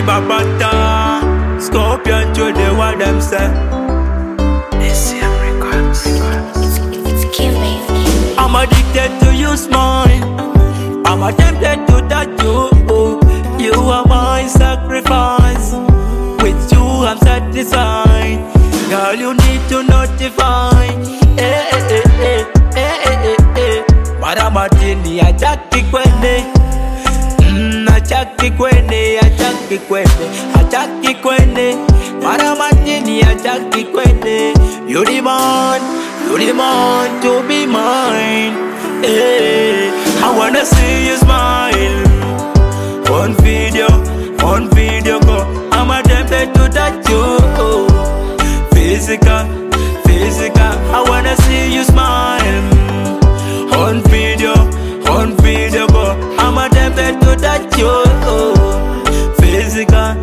Babata, Scorpion to the what them say. SM Records. It's killing. I'm addicted to you, smile. I'm attempted to touch you. You are my sacrifice. With you, I'm satisfied. Girl, you need to notify. Eh, eh, eh, eh, eh, eh, eh, eh. Maramatini, achaki kwende. Achaki kwende, achaki kwende, achaki kwende. Maramatini, achaki kwende. You demand to be mine. Hey, I wanna see you smile. On video go. I'm attempted to touch you. Physical. I wanna see you smile. On video go. I'm attempted to touch you. Physical.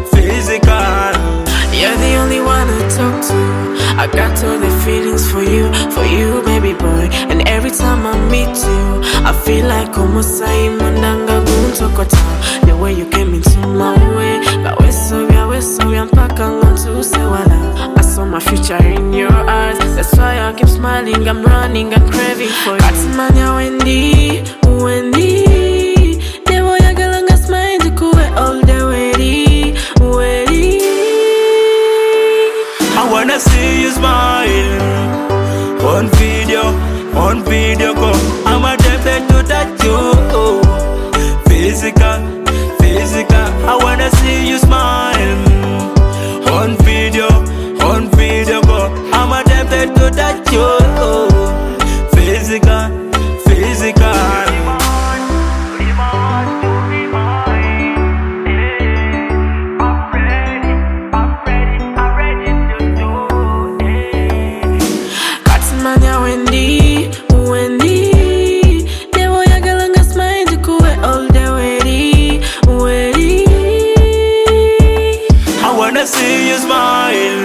You're the only one I talk to. I got all the feelings for you, baby boy. And every time I meet you, I feel like almost I'm Mondanga Guntokota. The way you came into my way, we're so mpaka ngontu sewala. I saw my future in your eyes. That's why I keep smiling, I'm running, I'm craving for you. Katimanya Wendy. Never yagalanga smile to kuwe all the way. I wanna see you smile. On video go. I'm attempted to touch you. Physical. I wanna see you smile. On video go. I'm attempted to touch you. Physical. Katimanya Wendy. Never yagalanga smile to kuwe all the way. I wanna see you smile.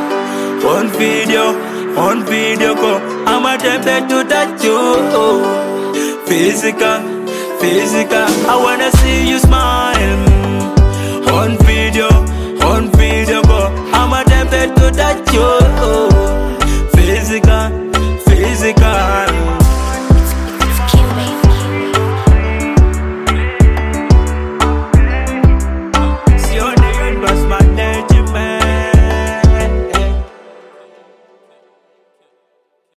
On video go. I'm attempted to touch you. Physical. I wanna see you smile. On video go. I'm attempted to touch you.